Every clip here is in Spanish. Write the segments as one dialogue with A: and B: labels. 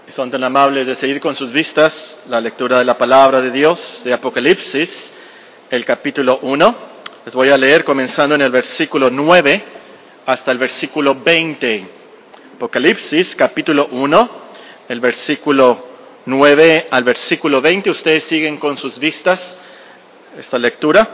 A: Y son tan amables de seguir con sus vistas la lectura de la palabra de Dios, de Apocalipsis, el capítulo 1. Les voy a leer comenzando en el versículo 9 hasta el versículo 20. Apocalipsis, capítulo 1, el versículo 9 al versículo 20. Ustedes siguen con sus vistas esta lectura.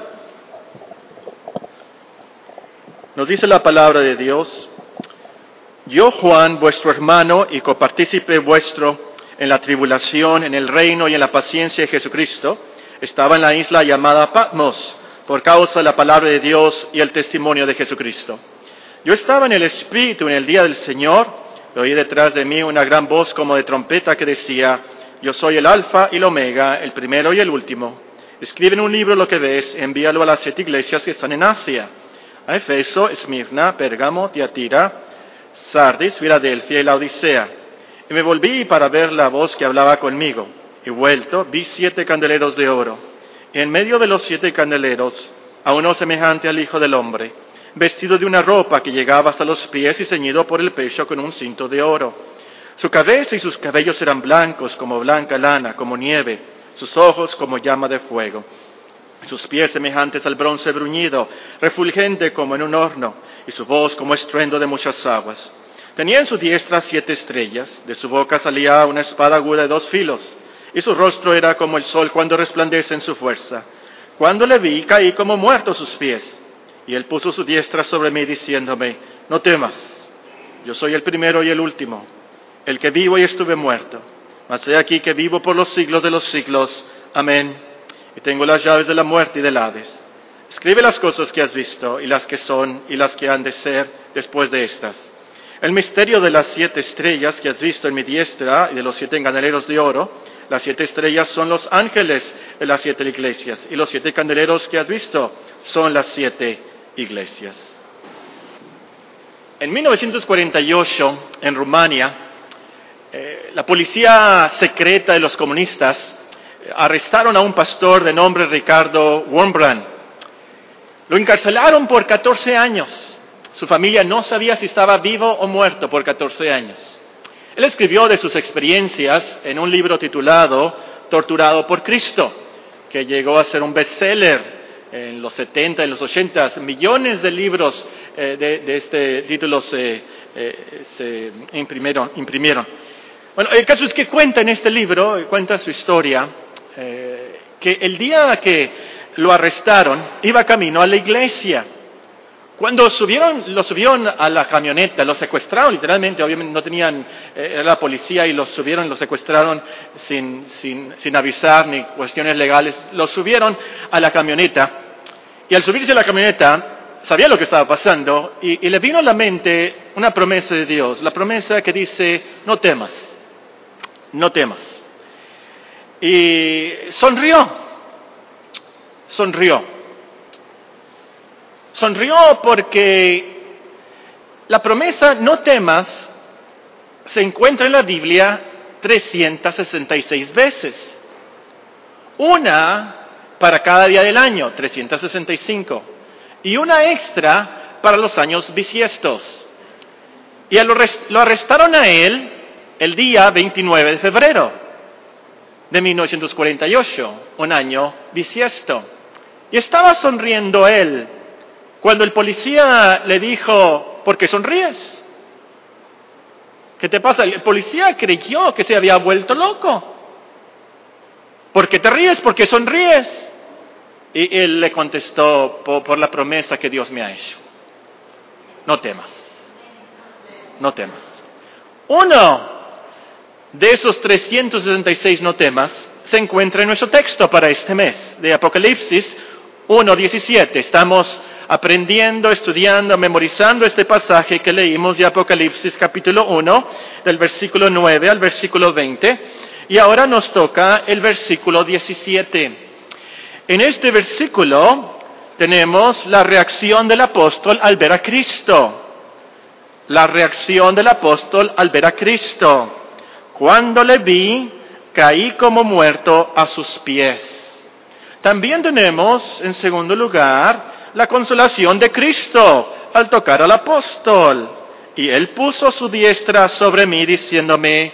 A: Nos dice la palabra de Dios: Yo, Juan, vuestro hermano y copartícipe vuestro en la tribulación, en el reino y en la paciencia de Jesucristo, estaba en la isla llamada Patmos, por causa de la palabra de Dios y el testimonio de Jesucristo. Yo estaba en el Espíritu en el día del Señor, y oí detrás de mí una gran voz como de trompeta que decía: Yo soy el Alfa y el Omega, el primero y el último. Escribe en un libro lo que ves, envíalo a las 7 iglesias que están en Asia: a Efeso, Esmirna, Pérgamo, Tiatira, Sardis, Filadelfia y la Odisea. Y me volví para ver la voz que hablaba conmigo. Y vuelto, vi 7 candeleros de oro. Y en medio de los 7 candeleros, a uno semejante al Hijo del Hombre, vestido de una ropa que llegaba hasta los pies y ceñido por el pecho con un cinto de oro. Su cabeza y sus cabellos eran blancos como blanca lana, como nieve, sus ojos como llama de fuego. Sus pies semejantes al bronce bruñido, refulgente como en un horno, y su voz como estruendo de muchas aguas. Tenía en su diestra 7 estrellas, de su boca salía una espada aguda de 2 filos, y su rostro era como el sol cuando resplandece en su fuerza. Cuando le vi, caí como muerto a sus pies, y él puso su diestra sobre mí, diciéndome: No temas, yo soy el primero y el último, el que vivo y estuve muerto, mas he aquí que vivo por los siglos de los siglos. Amén. Y tengo las llaves de la muerte y del Hades. Escribe las cosas que has visto, y las que son, y las que han de ser después de estas. El misterio de las 7 estrellas que has visto en mi diestra, y de los 7 candeleros de oro. Las 7 estrellas son los ángeles de las 7 iglesias, y los 7 candeleros que has visto son las 7 iglesias. En 1948, en Rumania, la policía secreta de los comunistas arrestaron a un pastor de nombre Ricardo Wurmbrand. Lo encarcelaron por 14 años. Su familia no sabía si estaba vivo o muerto por 14 años. Él escribió de sus experiencias en un libro titulado Torturado por Cristo, que llegó a ser un bestseller en los 70 y los 80. Millones de libros de este título se imprimieron. Bueno, el caso es que cuenta en este libro, cuenta su historia, que el día que lo arrestaron, iba camino a la iglesia. Cuando lo subieron a la camioneta, lo secuestraron literalmente, obviamente no tenían, era la policía y lo subieron, lo secuestraron sin avisar ni cuestiones legales, lo subieron a la camioneta, y al subirse a la camioneta, sabía lo que estaba pasando, y le vino a la mente una promesa de Dios, la promesa que dice: No temas, no temas. Y sonrió porque la promesa "no temas" se encuentra en la Biblia 366 veces. Una para cada día del año, 365. Y una extra para los años bisiestos. Y lo arrestaron a él el día 29 de febrero de 1948, un año bisiesto. Y estaba sonriendo él cuando el policía le dijo: ¿Por qué sonríes? ¿Qué te pasa? El policía creyó que se había vuelto loco. ¿Por qué te ríes? ¿Por qué sonríes? Y él le contestó: por la promesa que Dios me ha hecho. No temas. No temas. Uno de esos 366 no temas se encuentra en nuestro texto para este mes de Apocalipsis 1:17. Estamos aprendiendo, estudiando, memorizando este pasaje que leímos de Apocalipsis capítulo 1, del versículo 9 al versículo 20, y ahora nos toca el versículo 17. En este versículo tenemos la reacción del apóstol al ver a Cristo. La reacción del apóstol al ver a Cristo. Cuando le vi, caí como muerto a sus pies. También tenemos, en segundo lugar, la consolación de Cristo al tocar al apóstol. Y él puso su diestra sobre mí, diciéndome: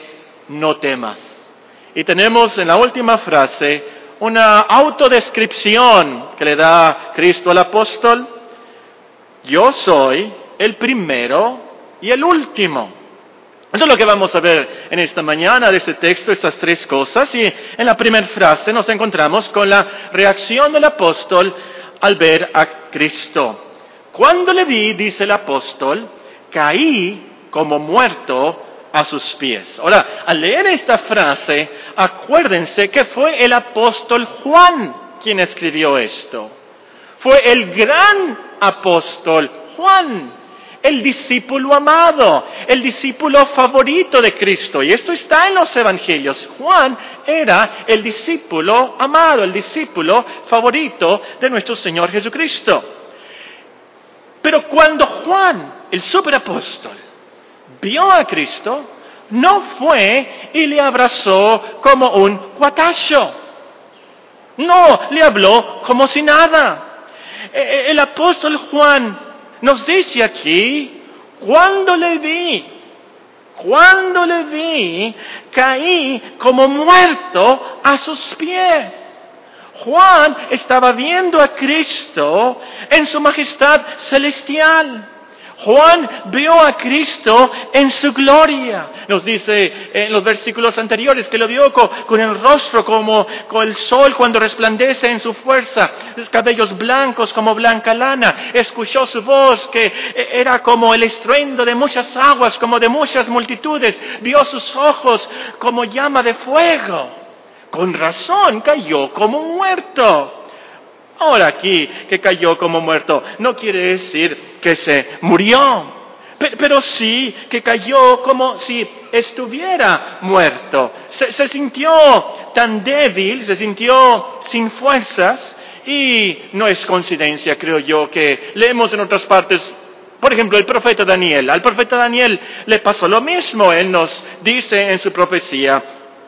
A: no temas. Y tenemos en la última frase una autodescripción que le da Cristo al apóstol. Yo soy el primero y el último. Eso es lo que vamos a ver en esta mañana de este texto, estas tres cosas. Y en la primera frase nos encontramos con la reacción del apóstol al ver a Cristo. Cuando le vi, dice el apóstol, caí como muerto a sus pies. Ahora, al leer esta frase, acuérdense que fue el apóstol Juan quien escribió esto. Fue el gran apóstol Juan, el discípulo amado, el discípulo favorito de Cristo. Y esto está en los evangelios. Juan era el discípulo amado, el discípulo favorito de nuestro Señor Jesucristo. Pero cuando Juan, el superapóstol, vio a Cristo, no fue y le abrazó como un cuatacho. No, le habló como si nada. El apóstol Juan nos dice aquí, cuando le vi, caí como muerto a sus pies. Juan estaba viendo a Cristo en su majestad celestial. Juan vio a Cristo en su gloria. Nos dice en los versículos anteriores que lo vio con el rostro como con el sol cuando resplandece en su fuerza, los cabellos blancos como blanca lana. Escuchó su voz que era como el estruendo de muchas aguas, como de muchas multitudes. Vio sus ojos como llama de fuego. Con razón cayó como muerto. Ahora aquí, que cayó como muerto, no quiere decir que se murió, pero sí que cayó como si estuviera muerto. Se sintió tan débil, se sintió sin fuerzas, y no es coincidencia, creo yo, que leemos en otras partes. Por ejemplo, el profeta Daniel. Al profeta Daniel le pasó lo mismo. Él nos dice en su profecía,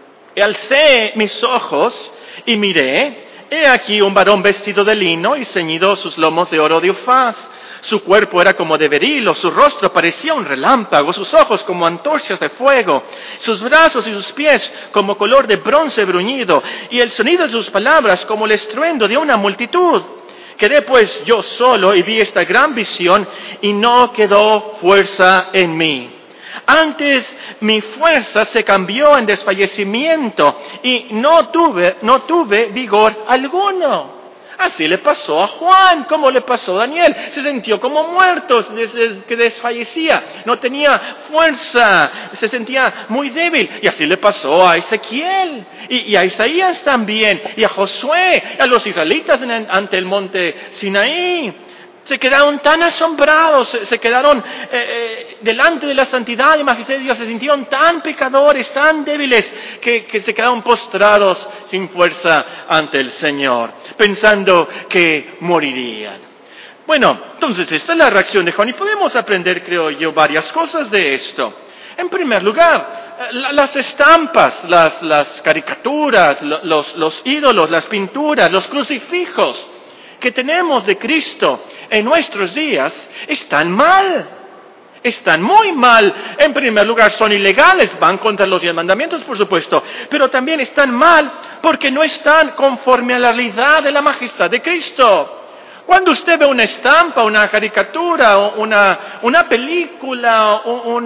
A: alcé mis ojos y miré, he aquí un varón vestido de lino y ceñido sus lomos de oro de Ufaz. Su cuerpo era como de berilo, su rostro parecía un relámpago, sus ojos como antorchas de fuego, sus brazos y sus pies como color de bronce bruñido, y el sonido de sus palabras como el estruendo de una multitud. Quedé pues yo solo y vi esta gran visión, y no quedó fuerza en mí. Antes mi fuerza se cambió en desfallecimiento y no tuve vigor alguno. Así le pasó a Juan, como le pasó a Daniel. Se sintió como muerto, que desfallecía, no tenía fuerza, se sentía muy débil. Y así le pasó a Ezequiel y a Isaías también, y a Josué, a los israelitas ante el monte Sinaí. Se quedaron tan asombrados, se quedaron delante de la santidad y majestad de Dios, se sintieron tan pecadores, tan débiles, que se quedaron postrados sin fuerza ante el Señor, pensando que morirían. Bueno, entonces esta es la reacción de Juan, y podemos aprender, creo yo, varias cosas de esto. En primer lugar, las estampas, las caricaturas, los ídolos, las pinturas, los crucifijos que tenemos de Cristo en nuestros días están mal, están muy mal. En primer lugar, son ilegales, van contra los 10 mandamientos, por supuesto, pero también están mal porque no están conforme a la realidad de la majestad de Cristo. Cuando usted ve una estampa, una caricatura, una película,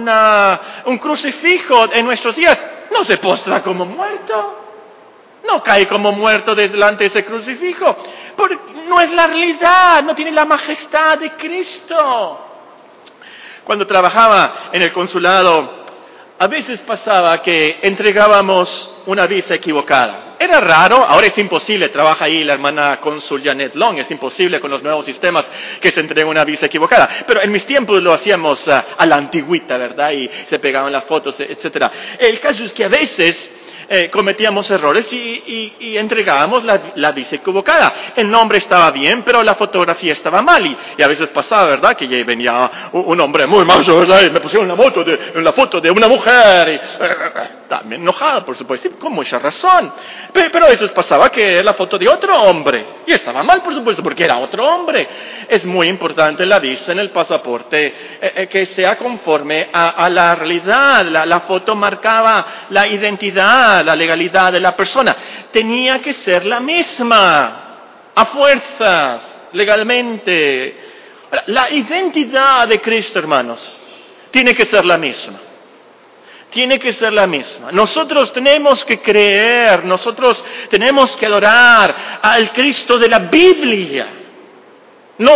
A: un crucifijo en nuestros días, no se postra como muerto. No cae como muerto delante de ese crucifijo, porque no es la realidad, no tiene la majestad de Cristo. Cuando trabajaba en el consulado, a veces pasaba que entregábamos una visa equivocada. Era raro, ahora es imposible, trabaja ahí la hermana cónsul Janet Long, es imposible con los nuevos sistemas que se entregue una visa equivocada. Pero en mis tiempos lo hacíamos a la antigüita, ¿verdad? Y se pegaban las fotos, etcétera. El caso es que a veces cometíamos errores y entregábamos la visa equivocada. El nombre estaba bien, pero la fotografía estaba mal. Y a veces pasaba, ¿verdad? Que ya venía un hombre muy macho, ¿verdad? Y me pusieron la foto de una mujer. Y Estaba enojado, por supuesto, con mucha razón. Pero a veces pasaba que era la foto de otro hombre. Y estaba mal, por supuesto, porque era otro hombre. Es muy importante la visa en el pasaporte que sea conforme a la realidad. La foto marcaba la identidad, la legalidad de la persona. Tenía que ser la misma, a fuerzas, legalmente. La identidad de Cristo, hermanos, tiene que ser la misma. Tiene que ser la misma. Nosotros tenemos que creer, nosotros tenemos que adorar al Cristo de la Biblia. No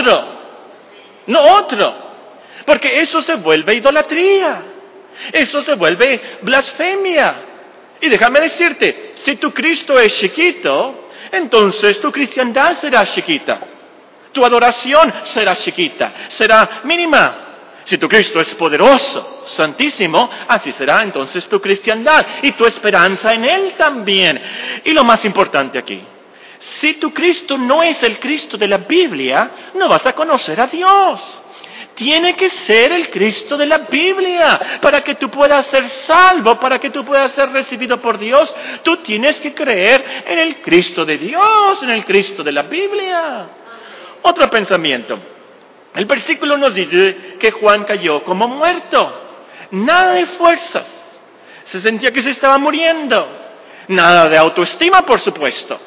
A: otro. Porque eso se vuelve idolatría. Eso se vuelve blasfemia. Y déjame decirte, si tu Cristo es chiquito, entonces tu cristiandad será chiquita. Tu adoración será chiquita, será mínima. Si tu Cristo es poderoso, santísimo, así será entonces tu cristiandad y tu esperanza en Él también. Y lo más importante aquí, si tu Cristo no es el Cristo de la Biblia, no vas a conocer a Dios. Tiene que ser el Cristo de la Biblia para que tú puedas ser salvo, para que tú puedas ser recibido por Dios. Tú tienes que creer en el Cristo de Dios, en el Cristo de la Biblia. Otro pensamiento. El versículo nos dice que Juan cayó como muerto. Nada de fuerzas. Se sentía que se estaba muriendo. Nada de autoestima, por supuesto.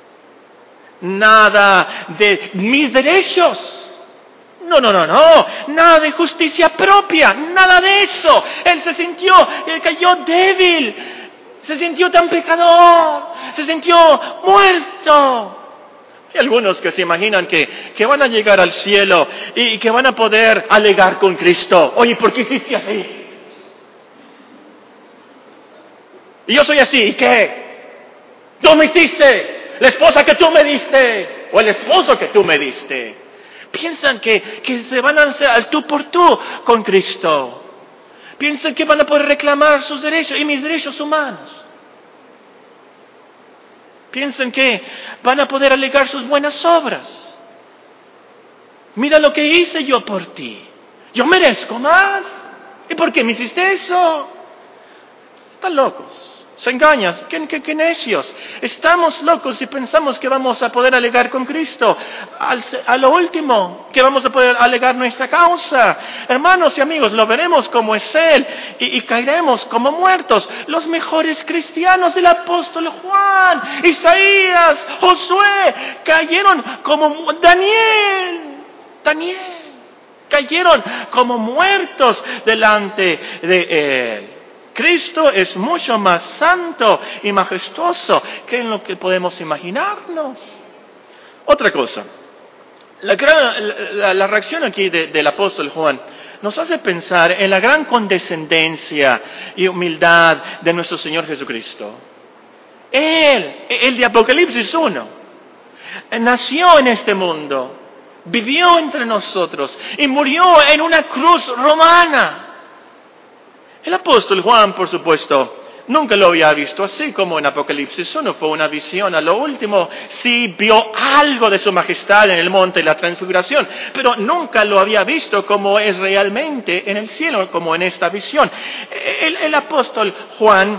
A: Nada de mis derechos. No. Nada de justicia propia. Nada de eso. Él cayó débil. Se sintió tan pecador. Se sintió muerto. Hay algunos que se imaginan que van a llegar al cielo y que van a poder alegar con Cristo. Oye, ¿por qué hiciste así? Y yo soy así, ¿y qué? Tú me hiciste, la esposa que tú me diste, o el esposo que tú me diste. Piensan que se van a hacer al tú por tú con Cristo. Piensan que van a poder reclamar sus derechos y mis derechos humanos. Piensan que van a poder alegar sus buenas obras. Mira lo que hice yo por ti. Yo merezco más. ¿Y por qué me hiciste eso? Están locos. Se engañan. ¿Qué necios? Estamos locos si pensamos que vamos a poder alegar con Cristo. A lo último, que vamos a poder alegar nuestra causa. Hermanos y amigos, lo veremos como es Él y caeremos como muertos. Los mejores cristianos del apóstol Juan, Isaías, Josué, cayeron como Daniel. Cayeron como muertos delante de Él. Cristo es mucho más santo y majestuoso que en lo que podemos imaginarnos. Otra cosa, la reacción aquí del apóstol Juan nos hace pensar en la gran condescendencia y humildad de nuestro Señor Jesucristo. Él, el de Apocalipsis 1, nació en este mundo, vivió entre nosotros y murió en una cruz romana. El apóstol Juan, por supuesto, nunca lo había visto así como en Apocalipsis 1. Fue una visión. A lo último, sí vio algo de su majestad en el monte de la transfiguración, pero nunca lo había visto como es realmente en el cielo, como en esta visión. El apóstol Juan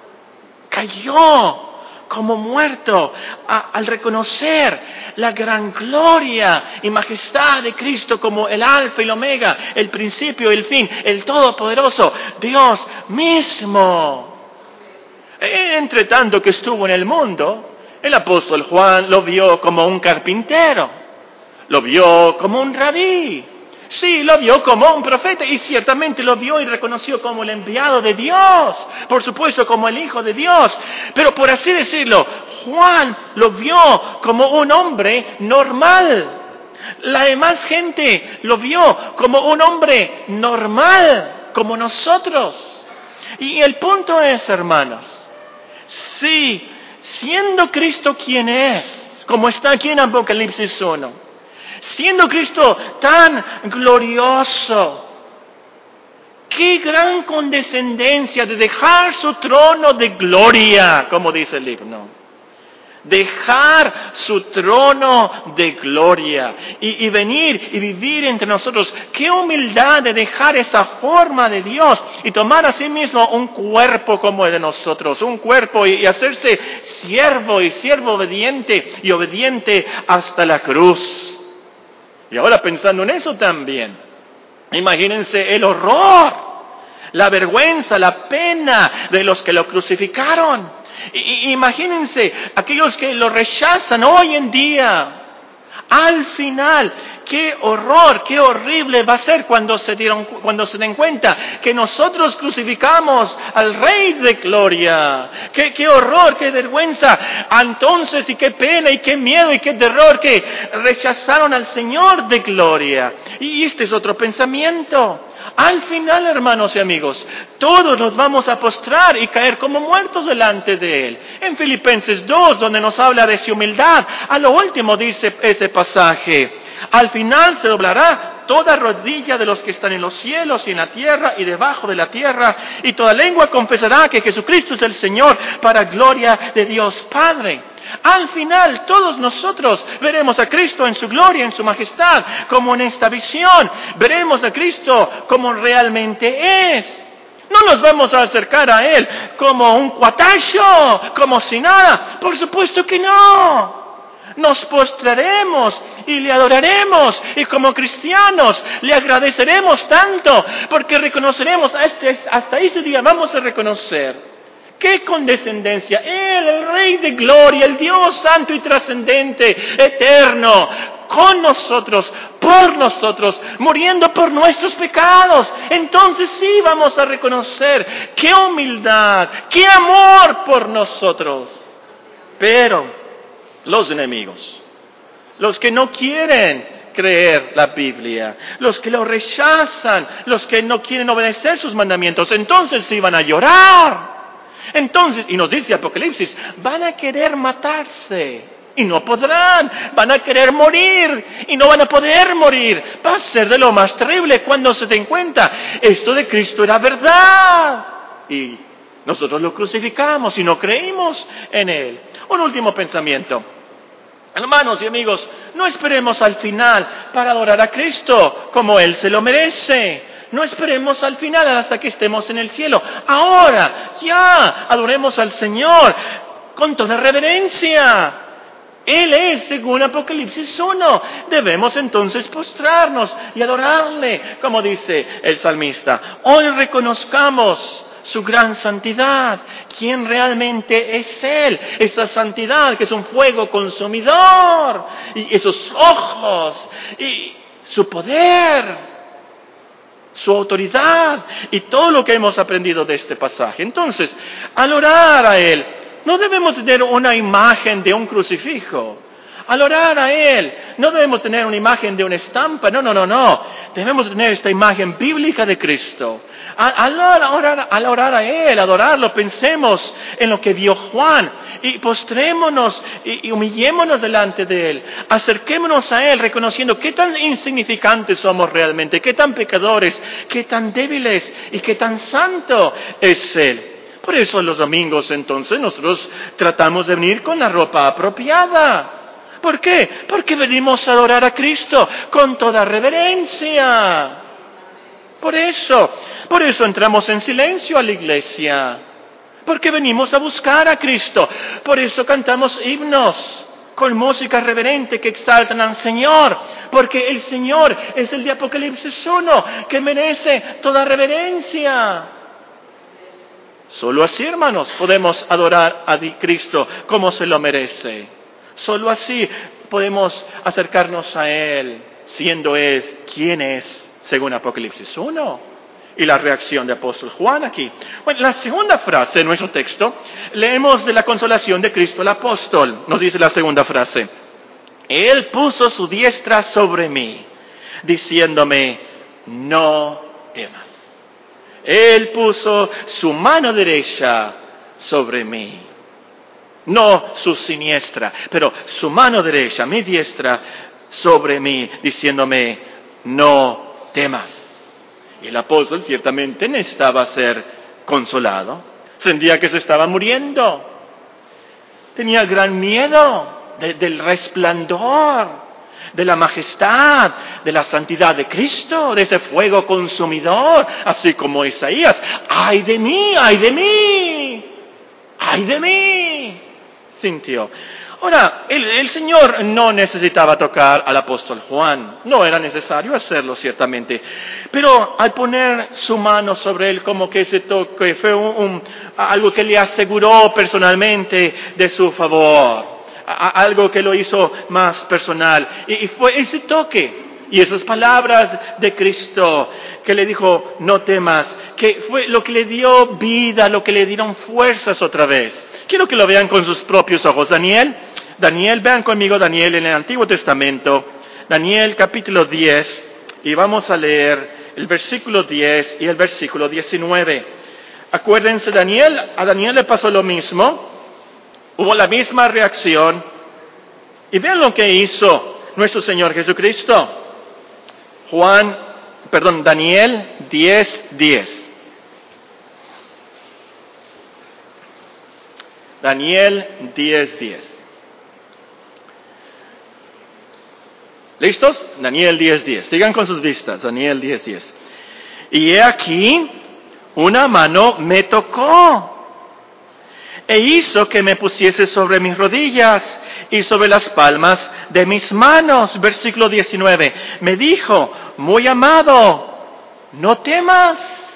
A: cayó como muerto al reconocer la gran gloria y majestad de Cristo como el alfa y el omega, el principio y el fin, el todopoderoso, Dios mismo. Entre tanto que estuvo en el mundo, el apóstol Juan lo vio como un carpintero, lo vio como un rabí. Sí, lo vio como un profeta y ciertamente lo vio y reconoció como el enviado de Dios, por supuesto como el Hijo de Dios, pero por así decirlo, Juan lo vio como un hombre normal. La demás gente lo vio como un hombre normal, como nosotros. Y el punto es, hermanos, sí, siendo Cristo quien es, como está aquí en Apocalipsis 1, siendo Cristo tan glorioso, qué gran condescendencia de dejar su trono de gloria, como dice el himno, Dejar su trono de gloria y venir y vivir entre nosotros. Qué humildad de dejar esa forma de Dios y tomar a sí mismo un cuerpo como el de nosotros, un cuerpo y hacerse siervo obediente y obediente hasta la cruz. Y ahora pensando en eso también, imagínense el horror, la vergüenza, la pena de los que lo crucificaron. Imagínense aquellos que lo rechazan hoy en día. Al final, qué horror, qué horrible va a ser cuando se den cuenta que nosotros crucificamos al Rey de Gloria. Qué horror, qué vergüenza. Entonces, y qué pena, y qué miedo, y qué terror que rechazaron al Señor de Gloria. Y este es otro pensamiento. Al final, hermanos y amigos, todos nos vamos a postrar y caer como muertos delante de Él. En Filipenses 2, donde nos habla de su humildad, a lo último dice ese pasaje: al final se doblará toda rodilla de los que están en los cielos y en la tierra y debajo de la tierra, y toda lengua confesará que Jesucristo es el Señor, para gloria de Dios Padre. Al final, todos nosotros veremos a Cristo en su gloria, en su majestad, como en esta visión. Veremos a Cristo como realmente es. No nos vamos a acercar a Él como un cuatacho, como si nada. Por supuesto que no. Nos postraremos y le adoraremos, y como cristianos le agradeceremos tanto, porque reconoceremos, hasta ese día vamos a reconocer. ¡Qué condescendencia! Él, el Rey de Gloria, el Dios santo y trascendente, eterno, con nosotros, por nosotros, muriendo por nuestros pecados. Entonces sí vamos a reconocer qué humildad, qué amor por nosotros. Pero los enemigos, los que no quieren creer la Biblia, los que lo rechazan, los que no quieren obedecer sus mandamientos, entonces sí van a llorar. Entonces, y nos dice Apocalipsis, van a querer matarse y no podrán, van a querer morir y no van a poder morir. Va a ser de lo más terrible cuando se den cuenta, esto de Cristo era verdad y nosotros lo crucificamos y no creímos en Él. Un último pensamiento. Hermanos y amigos, no esperemos al final para adorar a Cristo como Él se lo merece. No esperemos al final hasta que estemos en el cielo. Ahora, ya, adoremos al Señor con toda reverencia. Él es, según Apocalipsis 1. Debemos entonces postrarnos y adorarle, como dice el salmista. Hoy reconozcamos su gran santidad, quién realmente es Él, esa santidad que es un fuego consumidor, y esos ojos, y su poder, su autoridad y todo lo que hemos aprendido de este pasaje. Entonces, al orar a Él, no debemos tener una imagen de un crucifijo. Al orar a Él, no debemos tener una imagen de una estampa. No. Debemos tener esta imagen bíblica de Cristo. Al orar a Él, adorarlo, pensemos en lo que vio Juan y postrémonos y humillémonos delante de Él. Acerquémonos a Él reconociendo qué tan insignificantes somos realmente, qué tan pecadores, qué tan débiles y qué tan santo es Él. Por eso los domingos entonces nosotros tratamos de venir con la ropa apropiada. ¿Por qué? Porque venimos a adorar a Cristo con toda reverencia. Por eso entramos en silencio a la iglesia. Porque venimos a buscar a Cristo. Por eso cantamos himnos con música reverente que exaltan al Señor. Porque el Señor es el de Apocalipsis 1 que merece toda reverencia. Solo así, hermanos, podemos adorar a Cristo como se lo merece. Solo así podemos acercarnos a Él, siendo quien es, según Apocalipsis 1. Y la reacción de apóstol Juan aquí. Bueno, la segunda frase de nuestro texto, leemos de la consolación de Cristo el apóstol. Nos dice la segunda frase: Él puso su diestra sobre mí, diciéndome, no temas. Él puso su mano derecha sobre mí. No su siniestra, pero su mano derecha, mi diestra, sobre mí, diciéndome, no temas. Y el apóstol ciertamente necesitaba ser consolado. Sentía que se estaba muriendo. tenía gran miedo del resplandor, de la majestad, de la santidad de Cristo, de ese fuego consumidor, así como Isaías. ¡Ay de mí! ¡Ay de mí! ¡Ay de mí! Sintió. Ahora, el Señor no necesitaba tocar al apóstol Juan, no era necesario hacerlo ciertamente, pero al poner su mano sobre él, como que ese toque fue algo que le aseguró personalmente de su favor, algo que lo hizo más personal, y fue ese toque. Y esas palabras de Cristo que le dijo, no temas, que fue lo que le dio vida, lo que le dieron fuerzas otra vez. Quiero que lo vean con sus propios ojos. Daniel, vean conmigo Daniel en el Antiguo Testamento. Daniel capítulo 10, y vamos a leer el versículo 10 y el versículo 19. Acuérdense, a Daniel le pasó lo mismo, hubo la misma reacción, y vean lo que hizo nuestro Señor Jesucristo. Daniel 10:10. Daniel 10:10. ¿Listos? Daniel 10:10. Sigan con sus vistas. Daniel 10:10. Y he aquí, una mano me tocó e hizo que me pusiese sobre mis rodillas y sobre las palmas de mis manos. Versículo 19. Me dijo, muy amado, no temas,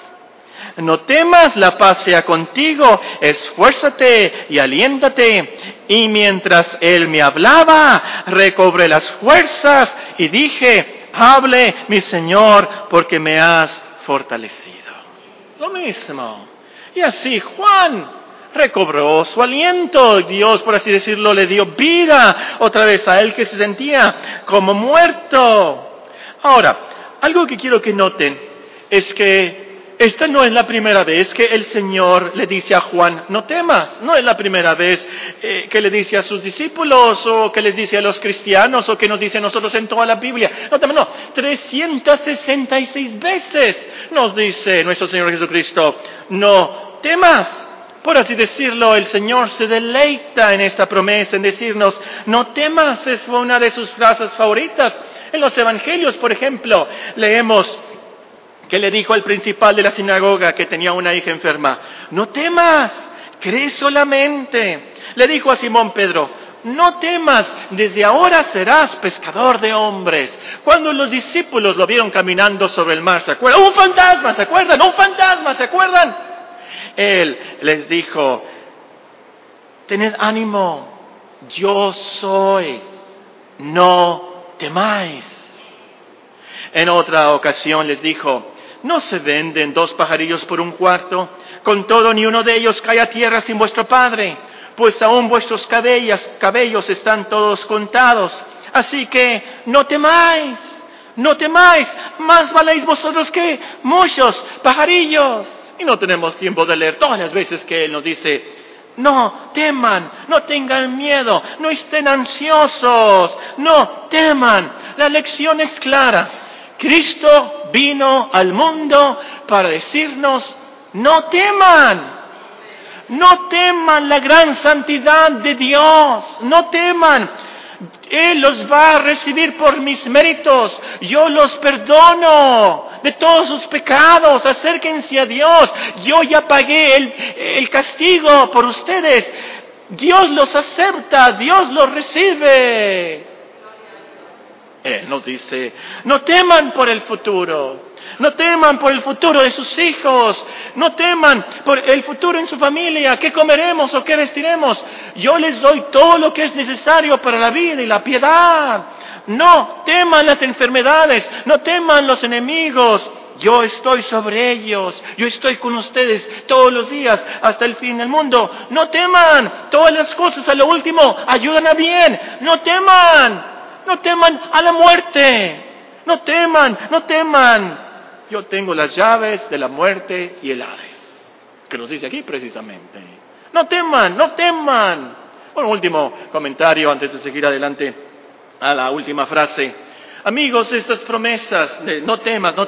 A: la paz sea contigo, esfuérzate y aliéntate. Y mientras él me hablaba, recobré las fuerzas y dije, hable mi Señor, porque me has fortalecido. Lo mismo. Y así Juan recobró su aliento. Dios, por así decirlo, le dio vida otra vez a él que se sentía como muerto. Ahora, algo que quiero que noten es que esta no es la primera vez que el Señor le dice a Juan, no temas. No es la primera vez que le dice a sus discípulos, o que les dice a los cristianos, o que nos dice a nosotros en toda la Biblia. No, 366 veces nos dice nuestro Señor Jesucristo, no temas. Por así decirlo, el Señor se deleita en esta promesa, en decirnos, no temas. Es una de sus frases favoritas. En los evangelios, por ejemplo, leemos que le dijo al principal de la sinagoga que tenía una hija enferma, no temas, cree solamente. Le dijo a Simón Pedro, no temas, desde ahora serás pescador de hombres. Cuando los discípulos lo vieron caminando sobre el mar, ¿se acuerdan? ¡Un fantasma! ¿Se acuerdan? ¡Un fantasma! ¿Se acuerdan? Él les dijo, tened ánimo, yo soy, no temáis. En otra ocasión les dijo, ¿no se venden 2 pajarillos por un cuarto? Con todo, ni uno de ellos cae a tierra sin vuestro Padre, pues aún vuestros cabellos están todos contados. Así que no temáis, más valéis vosotros que muchos pajarillos. Y no tenemos tiempo de leer todas las veces que Él nos dice, no teman, no tengan miedo, no estén ansiosos, no teman. La lección es clara. Cristo vino al mundo para decirnos, no teman la gran santidad de Dios, no teman. Él los va a recibir por mis méritos, yo los perdono de todos sus pecados, acérquense a Dios, yo ya pagué el castigo por ustedes, Dios los acepta, Dios los recibe. Él nos dice, no teman por el futuro, no teman por el futuro de sus hijos, no teman por el futuro en su familia, qué comeremos o qué vestiremos. Yo les doy todo lo que es necesario para la vida y la piedad. No teman las enfermedades, no teman los enemigos. Yo estoy sobre ellos, yo estoy con ustedes todos los días hasta el fin del mundo. No teman, todas las cosas a lo último ayudan a bien. No teman a la muerte. No teman. Yo tengo las llaves de la muerte y el Hades, que nos dice aquí precisamente. No teman. Un último comentario antes de seguir adelante a la última frase. Amigos, estas promesas de no temas,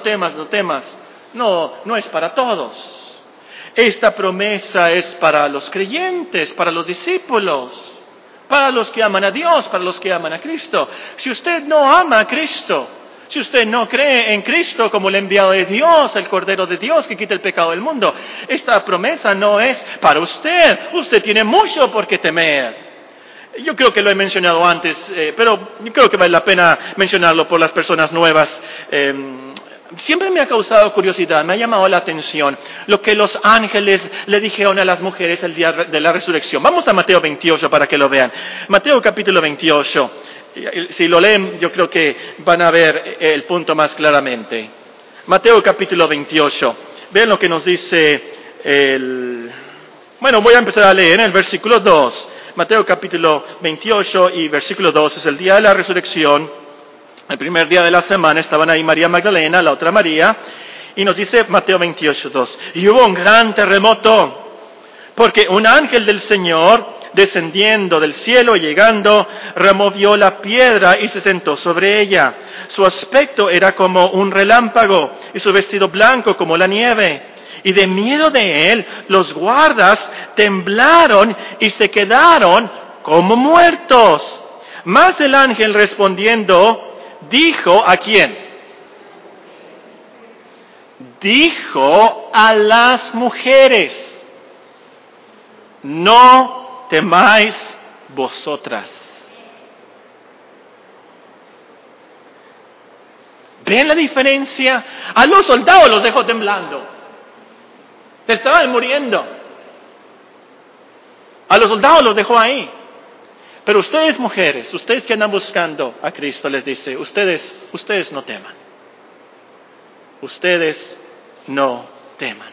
A: no es para todos. Esta promesa es para los creyentes, para los discípulos. para los que aman a Dios, para los que aman a Cristo. Si usted no ama a Cristo, si usted no cree en Cristo como el enviado de Dios, el Cordero de Dios que quita el pecado del mundo, esta promesa no es para usted. Usted tiene mucho por qué temer. Yo creo que lo he mencionado antes, pero yo creo que vale la pena mencionarlo por las personas nuevas. Siempre me ha causado curiosidad, me ha llamado la atención lo que los ángeles le dijeron a las mujeres el día de la resurrección. Vamos a Mateo 28 para que lo vean. Mateo capítulo 28. Si lo leen, yo creo que van a ver el punto más claramente. Mateo capítulo 28. Vean lo que nos dice Bueno, voy a empezar a leer en el versículo 2. Mateo capítulo 28 y versículo 2 es el día de la resurrección. El primer día de la semana estaban ahí María Magdalena, la otra María, y nos dice Mateo 28, 2. Y hubo un gran terremoto, porque un ángel del Señor, descendiendo del cielo y llegando, removió la piedra y se sentó sobre ella. Su aspecto era como un relámpago y su vestido blanco como la nieve. Y de miedo de él, los guardas temblaron y se quedaron como muertos. Mas el ángel respondiendo, dijo ¿a quién? Dijo a las mujeres, no temáis vosotras. ¿Ven la diferencia? A los soldados los dejó temblando. Estaban muriendo. A los soldados los dejó ahí. Pero ustedes mujeres, ustedes que andan buscando a Cristo, les dice, ustedes no teman. Ustedes no teman.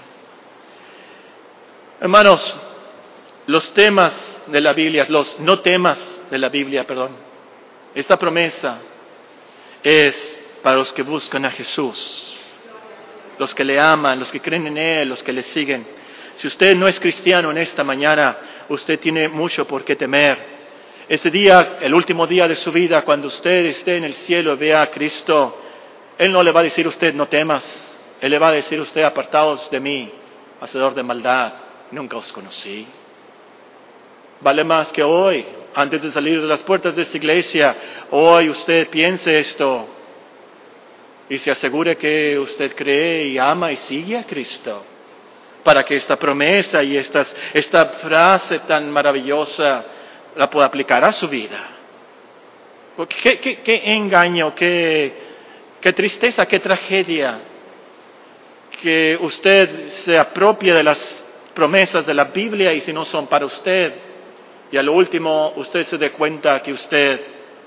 A: Hermanos, los temas de la Biblia, los no temas de la Biblia, esta promesa es para los que buscan a Jesús, los que le aman, los que creen en Él, los que le siguen. Si usted no es cristiano en esta mañana, usted tiene mucho por qué temer. Ese día, el último día de su vida, cuando usted esté en el cielo y vea a Cristo, Él no le va a decir a usted no temas, Él le va a decir a usted apartaos de mí, hacedor de maldad, nunca os conocí. Vale más que hoy, antes de salir de las puertas de esta iglesia, hoy usted piense esto y se asegure que usted cree y ama y sigue a Cristo, para que esta promesa y esta frase tan maravillosa la pueda aplicar a su vida. Qué engaño, qué tristeza, qué tragedia que usted se apropie de las promesas de la Biblia y si no son para usted, y a lo último usted se dé cuenta que usted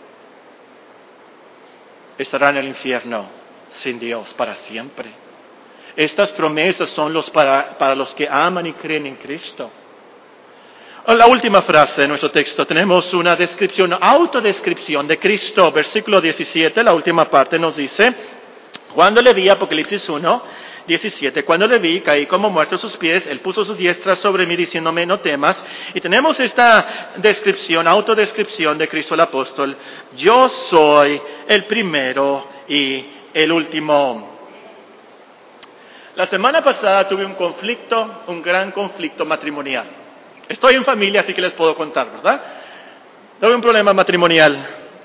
A: estará en el infierno sin Dios para siempre. Estas promesas son para los que aman y creen en Cristo. La última frase de nuestro texto, tenemos una autodescripción de Cristo. Versículo 17, la última parte nos dice, cuando le vi, Apocalipsis 1, 17, cuando le vi, caí como muerto a sus pies, Él puso su diestra sobre mí diciéndome, no temas. Y tenemos esta autodescripción de Cristo el apóstol, yo soy el primero y el último. La semana pasada tuve un gran conflicto matrimonial. Estoy en familia, así que les puedo contar, ¿verdad? Tuve un problema matrimonial.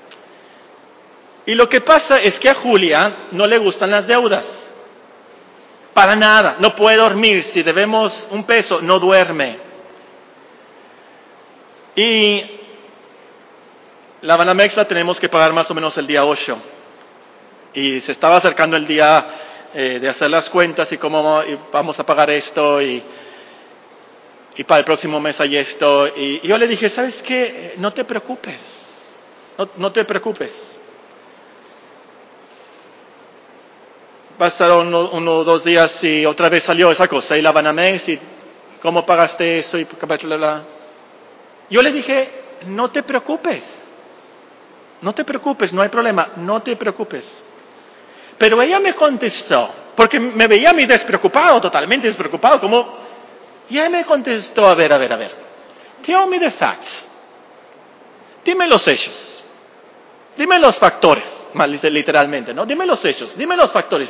A: Y lo que pasa es que a Julia no le gustan las deudas. Para nada. No puede dormir. Si debemos un peso, no duerme. Y la Banamex la tenemos que pagar más o menos el día 8. Y se estaba acercando el día de hacer las cuentas y cómo vamos a pagar esto y para el próximo mes hay esto. Y yo le dije, ¿sabes qué? No te preocupes. No te preocupes. Pasaron 1 o 2 días y otra vez salió esa cosa. Y la Banamex y ¿cómo pagaste eso? Y bla, bla. Yo le dije, no te preocupes. No te preocupes, no hay problema. No te preocupes. Pero ella me contestó, porque me veía a mí despreocupado, totalmente despreocupado, y ella me contestó, a ver. Tell me the facts. Dime los hechos. Dime los factores. Literalmente, ¿no? Dime los hechos. Dime los factores.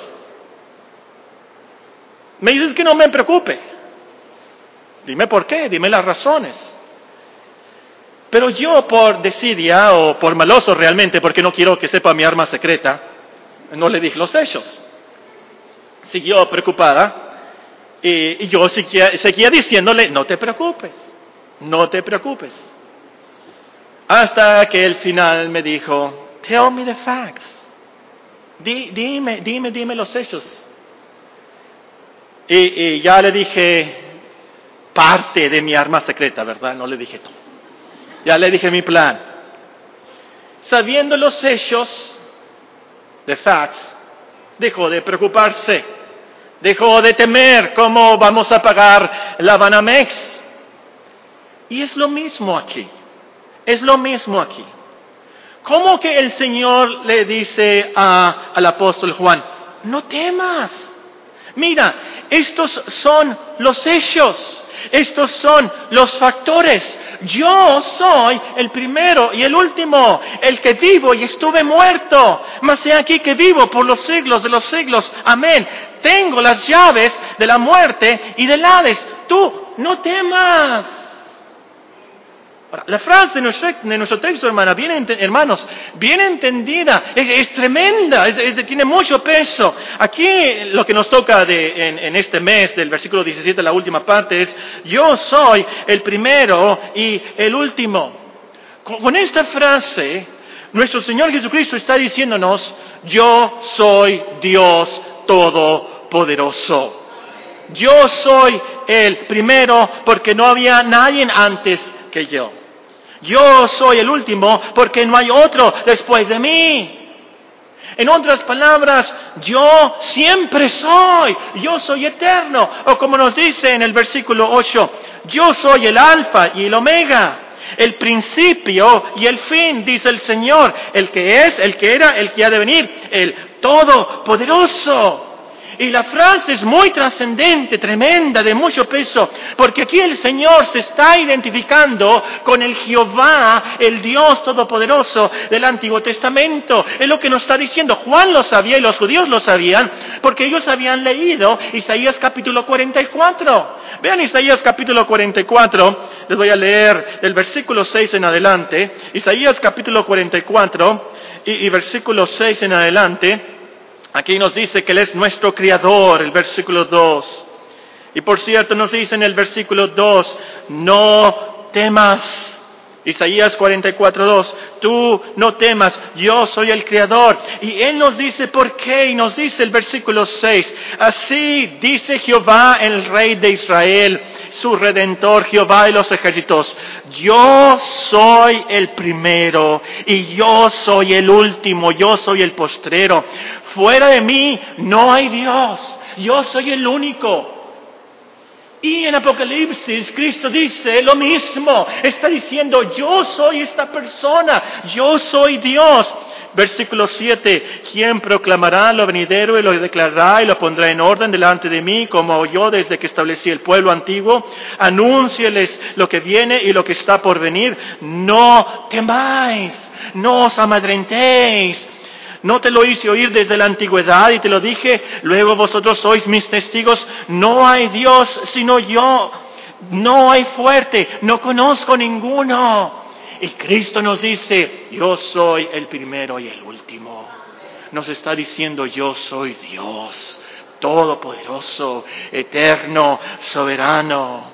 A: Me dices que no me preocupe. Dime por qué. Dime las razones. Pero yo por desidia o por maloso realmente, porque no quiero que sepa mi arma secreta, no le dije los sellos. Siguió preocupada y yo seguía diciéndole, no te preocupes. Hasta que al final me dijo, tell me the facts. Dime los hechos. Y ya le dije parte de mi arma secreta, ¿verdad? No le dije todo. Ya le dije mi plan. Sabiendo los hechos, the facts, dejó de preocuparse. Dejó de temer cómo vamos a pagar la Banamex. Y es lo mismo aquí. ¿Cómo que el Señor le dice al apóstol Juan, no temas? Mira, estos son los hechos, estos son los factores. Yo soy el primero y el último, el que vivo y estuve muerto, mas he aquí que vivo por los siglos de los siglos. Amén. Tengo las llaves de la muerte y del Hades. Tú no temas. Ahora, la frase de nuestro texto, hermanos, bien entendida, es tremenda, tiene mucho peso. Aquí lo que nos toca en este mes, del versículo 17, la última parte, es, yo soy el primero y el último. Con esta frase, nuestro Señor Jesucristo está diciéndonos, yo soy Dios Todopoderoso. Yo soy el primero porque no había nadie antes que yo. Yo soy el último porque no hay otro después de mí. En otras palabras, yo siempre soy. Yo soy eterno. O como nos dice en el versículo 8, yo soy el alfa y el omega. El principio y el fin, dice el Señor. El que es, el que era, el que ha de venir. El Todopoderoso. Y la frase es muy trascendente, tremenda, de mucho peso, porque aquí el Señor se está identificando con el Jehová, el Dios Todopoderoso del Antiguo Testamento. Es lo que nos está diciendo. Juan lo sabía y los judíos lo sabían, porque ellos habían leído Isaías capítulo 44. Vean Isaías capítulo 44, les voy a leer del versículo 6 en adelante. Isaías capítulo 44 y versículo 6 en adelante. Aquí nos dice que Él es nuestro Creador, el versículo 2. Y por cierto nos dice en el versículo 2, no temas. Isaías 44:2, tú no temas, yo soy el Creador. Y Él nos dice por qué, y nos dice el versículo 6, así dice Jehová, el Rey de Israel, su Redentor, Jehová de los ejércitos, yo soy el primero y yo soy el último, yo soy el postrero. Fuera de mí no hay Dios, yo soy el único. Y en Apocalipsis, Cristo dice lo mismo. Está diciendo, yo soy esta persona, yo soy Dios. Versículo 7, ¿quién proclamará lo venidero y lo declarará y lo pondrá en orden delante de mí, como yo desde que establecí el pueblo antiguo? Anúncieles lo que viene y lo que está por venir. No temáis, no os amedrentéis. No te lo hice oír desde la antigüedad y te lo dije, luego vosotros sois mis testigos. No hay Dios sino yo, no hay fuerte, no conozco ninguno. Y Cristo nos dice, yo soy el primero y el último. Nos está diciendo, yo soy Dios, todopoderoso, eterno, soberano.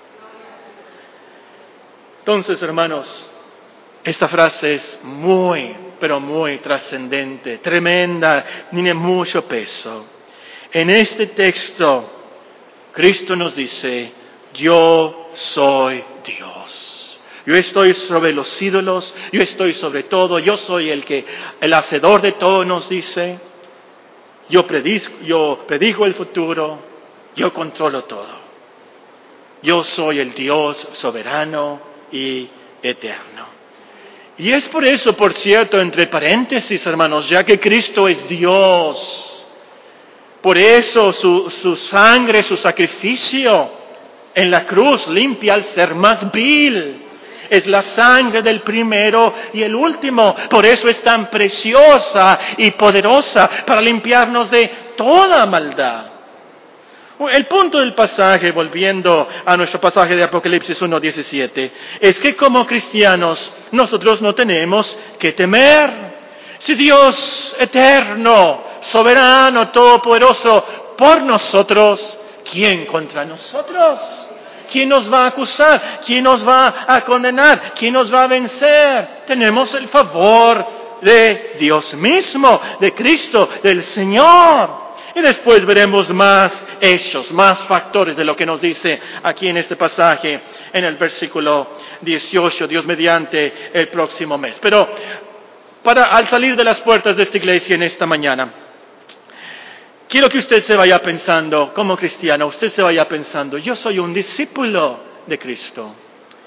A: Entonces, hermanos, esta frase es muy, pero muy trascendente, tremenda, tiene mucho peso. En este texto, Cristo nos dice, yo soy Dios. Yo estoy sobre los ídolos, yo estoy sobre todo, yo soy el hacedor de todo, nos dice. Yo predijo el futuro, yo controlo todo. Yo soy el Dios soberano y eterno. Y es por eso, por cierto, entre paréntesis, hermanos, ya que Cristo es Dios, por eso su sangre, su sacrificio en la cruz limpia al ser más vil. Es la sangre del primero y el último. Por eso es tan preciosa y poderosa para limpiarnos de toda maldad. El punto del pasaje, volviendo a nuestro pasaje de Apocalipsis 1:17, es que como cristianos nosotros no tenemos que temer. Si Dios eterno, soberano, todopoderoso, por nosotros, ¿quién contra nosotros? ¿Quién nos va a acusar? ¿Quién nos va a condenar? ¿Quién nos va a vencer? Tenemos el favor de Dios mismo, de Cristo, del Señor. Y después veremos más hechos, más factores de lo que nos dice aquí en este pasaje, en el versículo 18, Dios mediante, el próximo mes. Pero al salir de las puertas de esta iglesia en esta mañana, quiero que usted se vaya pensando, como cristiano, usted se vaya pensando, yo soy un discípulo de Cristo.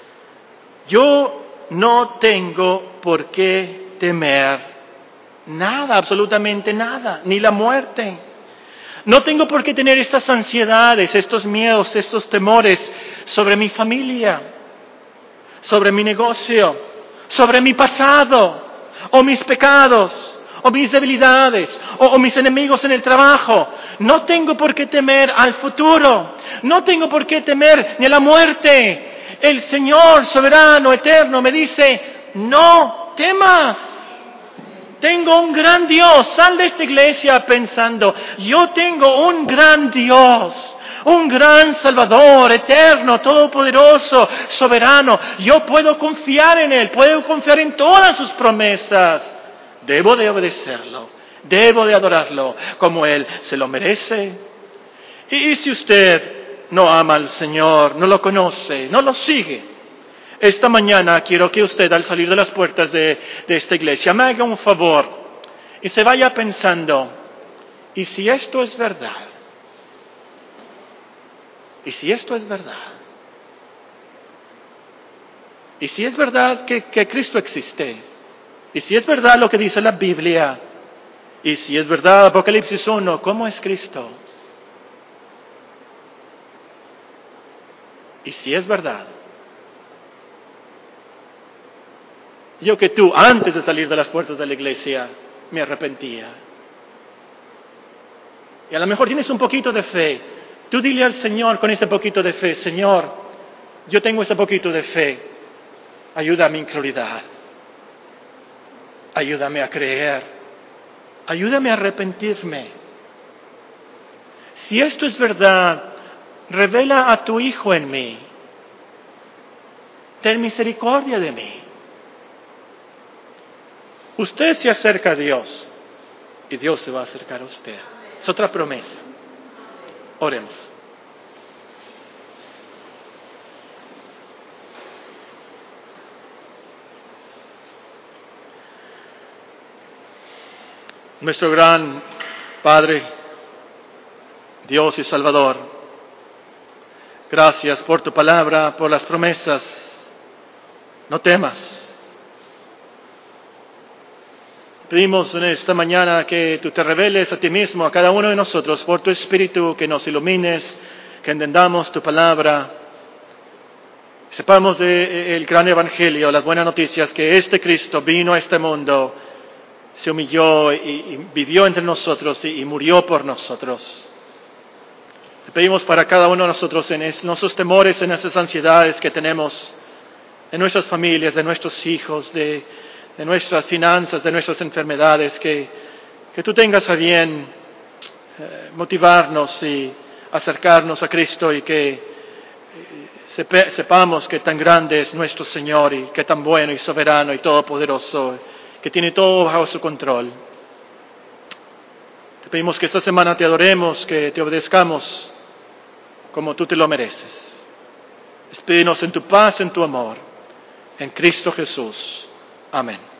A: Yo no tengo por qué temer nada, absolutamente nada, ni la muerte. No tengo por qué tener estas ansiedades, estos miedos, estos temores sobre mi familia, sobre mi negocio, sobre mi pasado, o mis pecados, o mis debilidades, o mis enemigos en el trabajo. No tengo por qué temer al futuro, no tengo por qué temer ni a la muerte. El Señor soberano, eterno, me dice, no temas. Tengo un gran Dios. Sal de esta iglesia pensando, yo tengo un gran Dios, un gran Salvador, eterno, todopoderoso, soberano. Yo puedo confiar en Él, puedo confiar en todas sus promesas. Debo de obedecerlo, debo de adorarlo como Él se lo merece. Y si usted no ama al Señor, no lo conoce, no lo sigue, esta mañana quiero que usted, al salir de las puertas de esta iglesia, me haga un favor y se vaya pensando, ¿y si esto es verdad? ¿Y si esto es verdad? ¿Y si es verdad que Cristo existe? ¿Y si es verdad lo que dice la Biblia? ¿Y si es verdad Apocalipsis 1, cómo es Cristo? ¿Y si es verdad? Yo que tú, antes de salir de las puertas de la iglesia, me arrepentía. Y a lo mejor tienes un poquito de fe. Tú dile al Señor con ese poquito de fe, Señor, yo tengo ese poquito de fe. Ayuda a mi incredulidad. Ayúdame a creer. Ayúdame a arrepentirme. Si esto es verdad, revela a tu Hijo en mí. Ten misericordia de mí. Usted se acerca a Dios y Dios se va a acercar a usted. Es otra promesa. Oremos. Nuestro gran Padre, Dios y Salvador, gracias por tu palabra, por las promesas. No temas. Pedimos en esta mañana que tú te reveles a ti mismo, a cada uno de nosotros, por tu Espíritu, que nos ilumines, que entendamos tu palabra. Sepamos del gran Evangelio, las buenas noticias, que este Cristo vino a este mundo, se humilló y vivió entre nosotros y murió por nosotros. Te pedimos para cada uno de nosotros, en nuestros temores, en esas ansiedades que tenemos, en nuestras familias, de nuestros hijos, de nuestras finanzas, de nuestras enfermedades, que tú tengas a bien motivarnos y acercarnos a Cristo, y que sepamos que tan grande es nuestro Señor, y que tan bueno y soberano y todopoderoso, que tiene todo bajo su control. Te pedimos que esta semana te adoremos, que te obedezcamos como tú te lo mereces. Despídenos en tu paz, en tu amor, en Cristo Jesús. Amén.